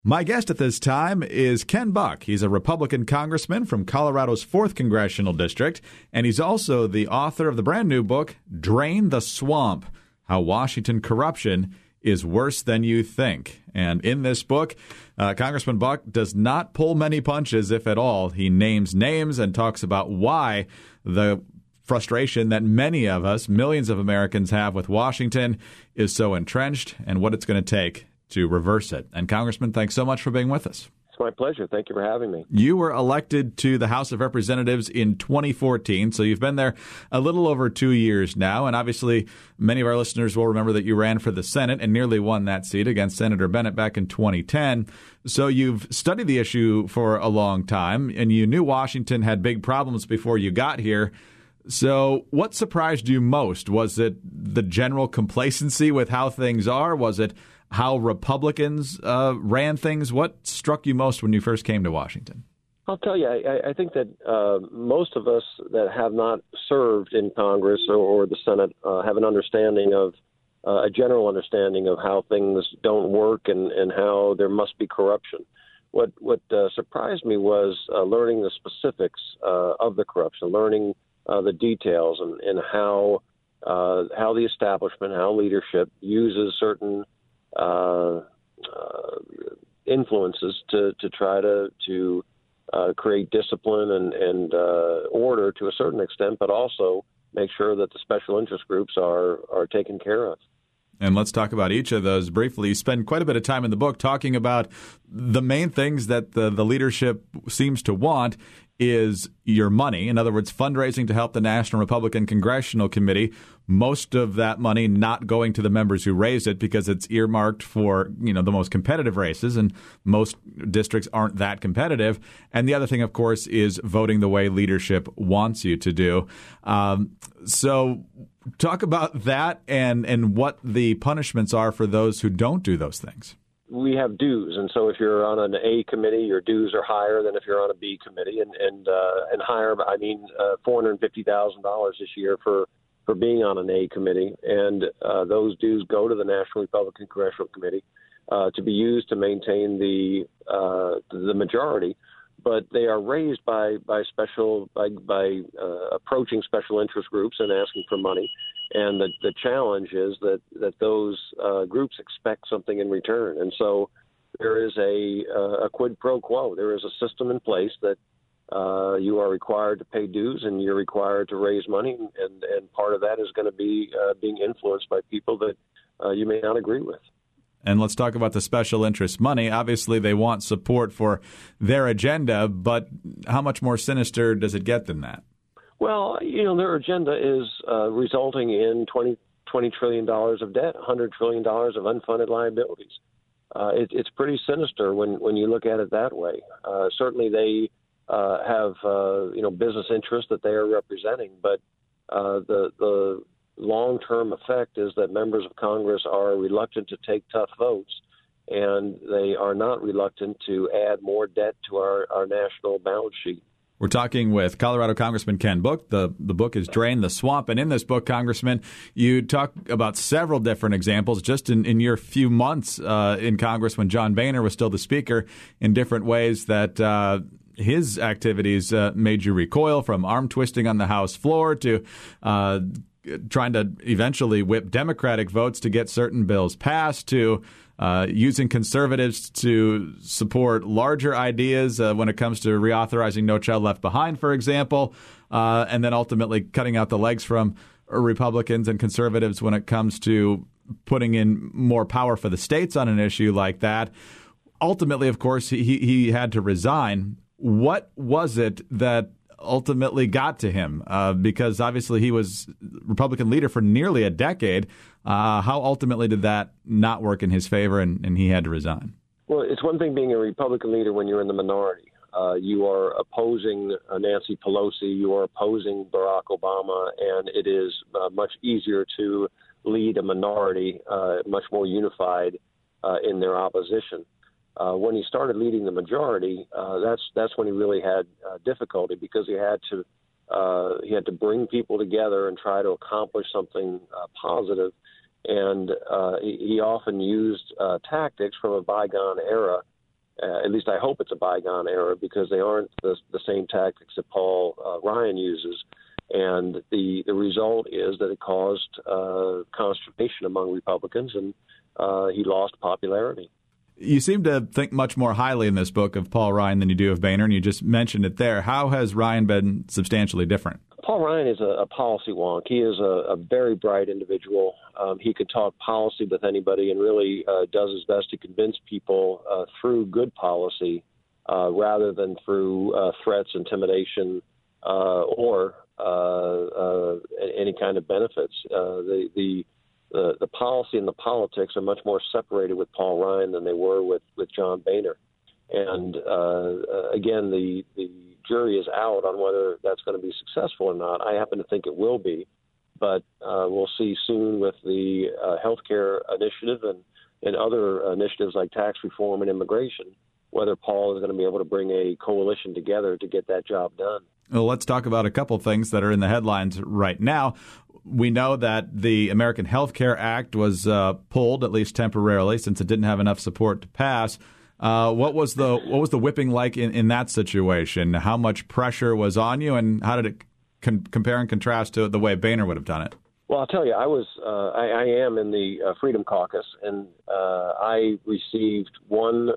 My guest at this time is Ken Buck. He's a Republican congressman from Colorado's 4th Congressional District, and he's also the author of the brand new book, Drain the Swamp, How Washington Corruption is Worse Than You Think. And in this book, Congressman Buck does not pull many punches, if at all. He names names and talks about why the frustration that many of us, millions of Americans, have with Washington is so entrenched and what it's going to take to reverse it. And Congressman, thanks so much for being with us. It's my pleasure. Thank you for having me. You were elected to the House of Representatives in 2014, so you've been there a little over 2 years now. And obviously, many of our listeners will remember that you ran for the Senate and nearly won that seat against Senator Bennett back in 2010. So you've studied the issue for a long time, and you knew Washington had big problems before you got here. So what surprised you most? Was it the general complacency with how things are? Was it how Republicans ran things? What struck you most when you first came to Washington? I'll tell you, I think that most of us that have not served in Congress or the Senate have an understanding of a general understanding of how things don't work and how there must be corruption. What surprised me was learning the specifics of the corruption, learning the details and how the establishment, how leadership uses certain influences to try to create discipline and order to a certain extent, but also make sure that the special interest groups are taken care of. And let's talk about each of those briefly. You spend quite a bit of time in the book talking about the main things that the leadership seems to want is your money. In other words, fundraising to help the National Republican Congressional Committee. Most of that money not going to the members who raised it because it's earmarked for, the most competitive races, and most districts aren't that competitive. And the other thing, of course, is voting the way leadership wants you to do. So talk about that and what the punishments are for those who don't do those things. We have dues, and so if you're on an A committee, your dues are higher than if you're on a B committee, and higher. I mean, $450,000 this year for being on an A committee, and those dues go to the National Republican Congressional Committee to be used to maintain the majority. But they are raised by approaching special interest groups and asking for money. And the challenge is that those groups expect something in return. And so there is a quid pro quo. There is a system in place that you are required to pay dues and you're required to raise money. And part of that is going to be being influenced by people that you may not agree with. And let's talk about the special interest money. Obviously, they want support for their agenda, but how much more sinister does it get than that? Well, their agenda is resulting in $20 trillion of debt, $100 trillion of unfunded liabilities. It's pretty sinister when you look at it that way. Certainly, they have business interests that they are representing, but the long-term effect is that members of Congress are reluctant to take tough votes, and they are not reluctant to add more debt to our national balance sheet. We're talking with Colorado Congressman Ken Buck. The book is Drain the Swamp. And in this book, Congressman, you talk about several different examples just in your few months in Congress when John Boehner was still the Speaker, in different ways that his activities made you recoil, from arm twisting on the House floor to trying to eventually whip Democratic votes to get certain bills passed, to using conservatives to support larger ideas when it comes to reauthorizing No Child Left Behind, for example, and then ultimately cutting out the legs from Republicans and conservatives when it comes to putting in more power for the states on an issue like that. Ultimately, of course, he had to resign. What was it that ultimately got to him? Because obviously he was Republican leader for nearly a decade. How ultimately did that not work in his favor and he had to resign? Well, it's one thing being a Republican leader when you're in the minority. You are opposing Nancy Pelosi, you are opposing Barack Obama, and it is much easier to lead a minority much more unified in their opposition. When he started leading the majority, that's when he really had difficulty, because he had to bring people together and try to accomplish something positive. And he often used tactics from a bygone era at least I hope it's a bygone era, because they aren't the same tactics that Paul Ryan uses. And the result is that it caused consternation among Republicans, and he lost popularity. You seem to think much more highly in this book of Paul Ryan than you do of Boehner, and you just mentioned it there. How has Ryan been substantially different? Paul Ryan is a policy wonk. He is a very bright individual. He could talk policy with anybody, and really does his best to convince people through good policy rather than through threats, intimidation, or any kind of benefits. The policy and the politics are much more separated with Paul Ryan than they were with John Boehner. And again, the jury is out on whether that's going to be successful or not. I happen to think it will be, but we'll see soon with the healthcare initiative and other initiatives like tax reform and immigration, whether Paul is going to be able to bring a coalition together to get that job done. Well, let's talk about a couple of things that are in the headlines right now. We know that the American Health Care Act was pulled, at least temporarily, since it didn't have enough support to pass. What was the whipping like in that situation? How much pressure was on you, and how did it compare and contrast to the way Boehner would have done it? Well, I'll tell you, I am in the Freedom Caucus, and I received one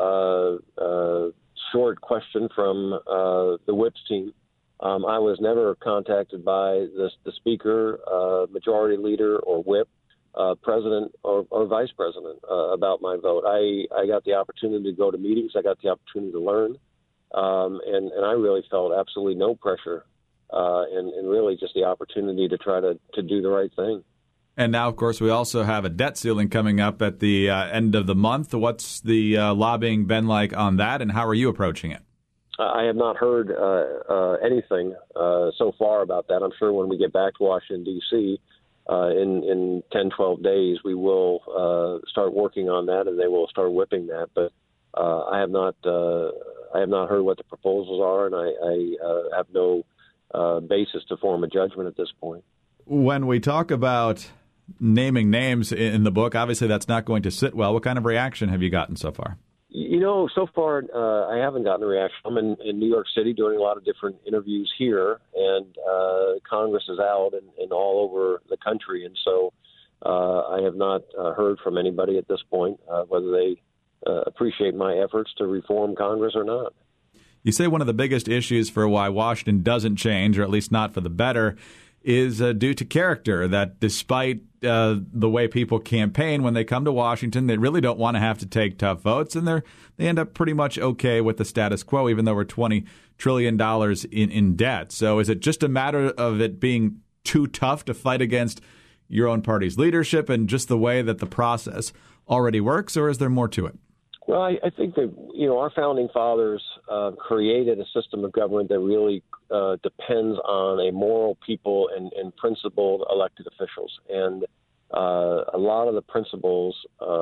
short question from the whips team. I was never contacted by the Speaker, Majority Leader, or whip, President or Vice President about my vote. I got the opportunity to go to meetings. I got the opportunity to learn, and I really felt absolutely no pressure, and really just the opportunity to try to do the right thing. And now, of course, we also have a debt ceiling coming up at the end of the month. What's the lobbying been like on that, and how are you approaching it? I have not heard anything so far about that. I'm sure when we get back to Washington, D.C., in 10, 12 days, we will start working on that, and they will start whipping that. But I have not heard what the proposals are, and I have no basis to form a judgment at this point. When we talk about naming names in the book, obviously that's not going to sit well. What kind of reaction have you gotten so far? So far, I haven't gotten a reaction. I'm in New York City doing a lot of different interviews here, and Congress is out and all over the country. And so I have not heard from anybody at this point whether they appreciate my efforts to reform Congress or not. You say one of the biggest issues for why Washington doesn't change, or at least not for the better, is due to character, that despite the way people campaign, when they come to Washington, they really don't want to have to take tough votes, and they end up pretty much okay with the status quo, even though we're $20 trillion in debt. So is it just a matter of it being too tough to fight against your own party's leadership and just the way that the process already works, or is there more to it? Well, I think that, our founding fathers created a system of government that really depends on a moral people and principled elected officials. And a lot of the principles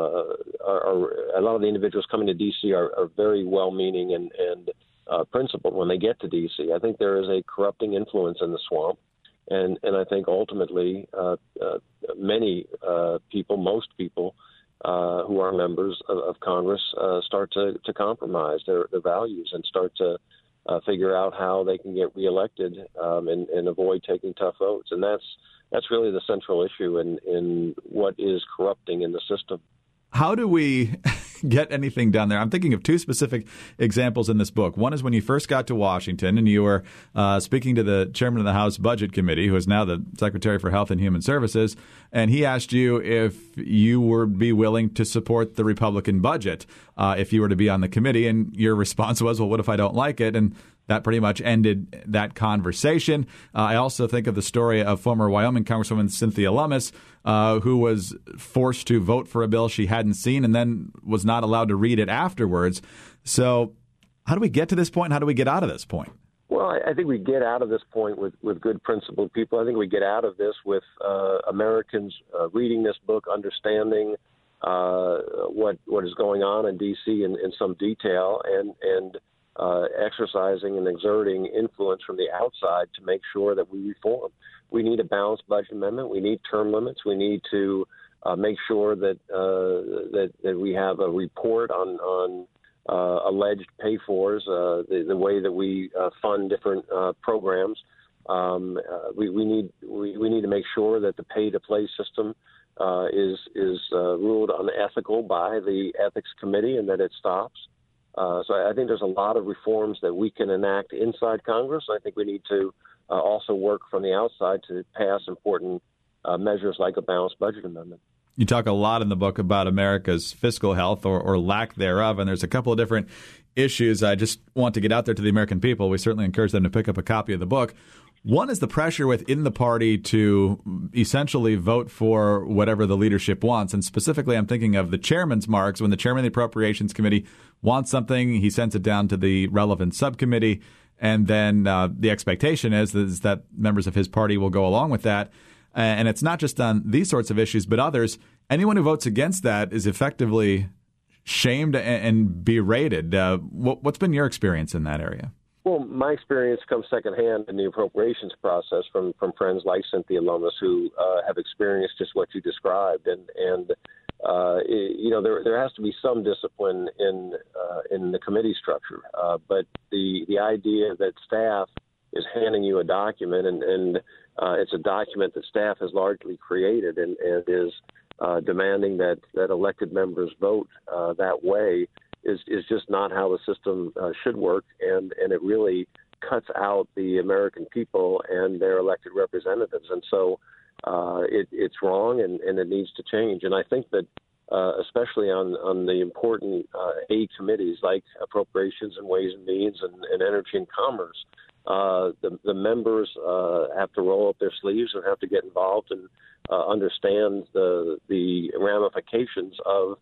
a lot of the individuals coming to D.C. are very well-meaning and principled when they get to D.C. I think there is a corrupting influence in the swamp. And I think ultimately many people, most people, who are members of Congress start to compromise their values and start to figure out how they can get reelected and avoid taking tough votes. And that's really the central issue in what is corrupting in the system. How do we get anything done there? I'm thinking of two specific examples in this book. One is when you first got to Washington and you were speaking to the chairman of the House Budget Committee, who is now the Secretary for Health and Human Services, and he asked you if you would be willing to support the Republican budget if you were to be on the committee, and your response was, well, what if I don't like it? And that pretty much ended that conversation. I also think of the story of former Wyoming Congresswoman Cynthia Lummis, who was forced to vote for a bill she hadn't seen and then was not allowed to read it afterwards. So how do we get to this point? How do we get out of this point? Well, I think we get out of this point with good principled people. I think we get out of this with Americans reading this book, understanding what is going on in D.C. in some detail, and exercising and exerting influence from the outside to make sure that we reform. We need a balanced budget amendment. We need term limits. We need to make sure that we have a report on alleged pay-fors, the way that we fund different programs. We need to make sure that the pay-to-play system is ruled unethical by the Ethics Committee and that it stops. So I think there's a lot of reforms that we can enact inside Congress. I think we need to also work from the outside to pass important measures like a balanced budget amendment. You talk a lot in the book about America's fiscal health or lack thereof, and there's a couple of different issues I just want to get out there to the American people. We certainly encourage them to pick up a copy of the book. One is the pressure within the party to essentially vote for whatever the leadership wants. And specifically, I'm thinking of the chairman's marks. When the chairman of the Appropriations Committee wants something, he sends it down to the relevant subcommittee. And then the expectation is that members of his party will go along with that. And it's not just on these sorts of issues, but others. Anyone who votes against that is effectively shamed and berated. What's been your experience in that area? Well, my experience comes secondhand in the appropriations process from friends like Cynthia Lummis who have experienced just what you described, and there has to be some discipline in the committee structure. But the idea that staff is handing you a document and it's a document that staff has largely created and is demanding that elected members vote that way is just not how the system should work, and it really cuts out the American people and their elected representatives. And so it's wrong, and it needs to change. And I think that especially on the important aid committees like Appropriations and Ways and Means and Energy and Commerce, the members have to roll up their sleeves and have to get involved and understand the ramifications of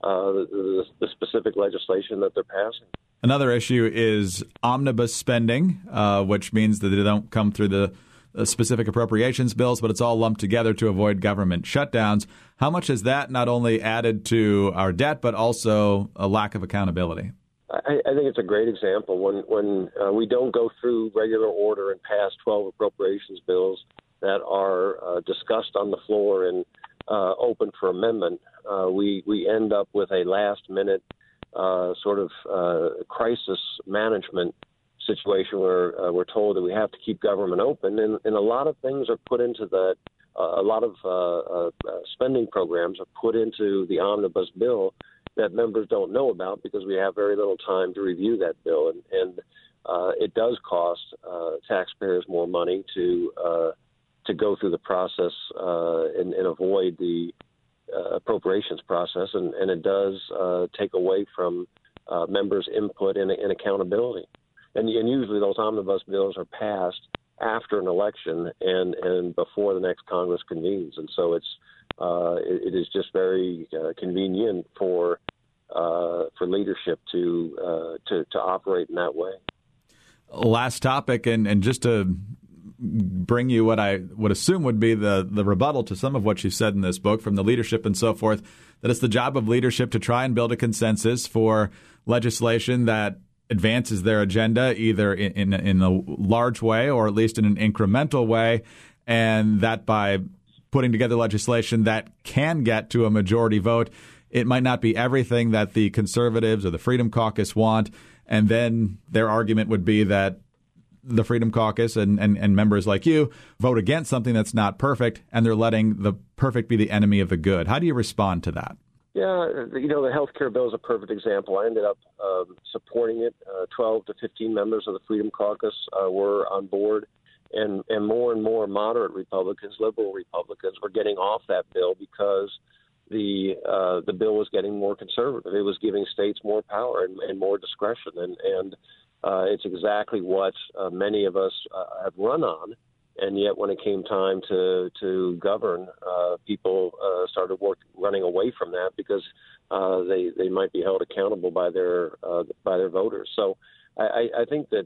the specific legislation that they're passing. Another issue is omnibus spending, which means that they don't come through the specific appropriations bills, but it's all lumped together to avoid government shutdowns. How much has that not only added to our debt, but also a lack of accountability? I think it's a great example. When we don't go through regular order and pass 12 appropriations bills that are discussed on the floor and open for amendment, we end up with a last-minute sort of crisis management situation where we're told that we have to keep government open, and a lot of things are put into that. A lot of spending programs are put into the omnibus bill that members don't know about because we have very little time to review that bill, and it does cost taxpayers more money to go through the process and avoid the appropriations process, and it does take away from members' input and accountability. And usually those omnibus bills are passed after an election and before the next Congress convenes, and so it is just very convenient for leadership to operate in that way. Last topic, and just to bring you what I would assume would be the rebuttal to some of what you said in this book from the leadership and so forth, that it's the job of leadership to try and build a consensus for legislation that advances their agenda either in a large way or at least in an incremental way, and that by putting together legislation that can get to a majority vote, it might not be everything that the conservatives or the Freedom Caucus want, and then their argument would be that the Freedom Caucus and members like you vote against something that's not perfect, and they're letting the perfect be the enemy of the good. How do you respond to that? Yeah, the health care bill is a perfect example. I ended up supporting it. 12 to 15 members of the Freedom Caucus were on board, and more moderate Republicans, liberal Republicans, were getting off that bill because the bill was getting more conservative. It was giving states more power and more discretion, and it's exactly what many of us have run on. And yet, when it came time to govern, people started running away from that because they might be held accountable by their voters. So I think that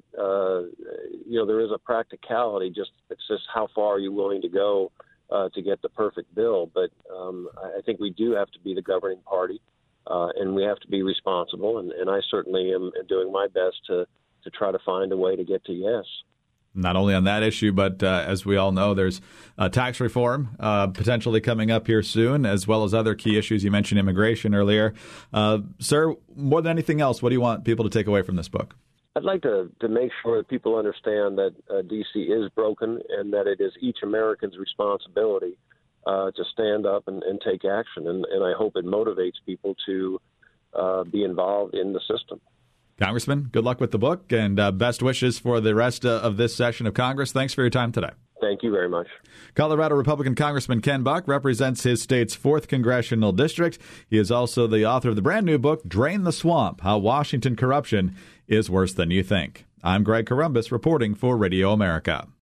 there is a practicality. It's just how far are you willing to go to get the perfect bill. But I think we do have to be the governing party, and we have to be responsible. And I certainly am doing my best to try to find a way to get to yes. Not only on that issue, but as we all know, there's tax reform potentially coming up here soon, as well as other key issues. You mentioned immigration earlier. Sir, more than anything else, what do you want people to take away from this book? I'd like to make sure that people understand that D.C. is broken and that it is each American's responsibility to stand up and take action. And I hope it motivates people to be involved in the system. Congressman, good luck with the book, and best wishes for the rest of this session of Congress. Thanks for your time today. Thank you very much. Colorado Republican Congressman Ken Buck represents his state's 4th Congressional District. He is also the author of the brand new book, Drain the Swamp, How Washington Corruption is Worse Than You Think. I'm Greg Columbus reporting for Radio America.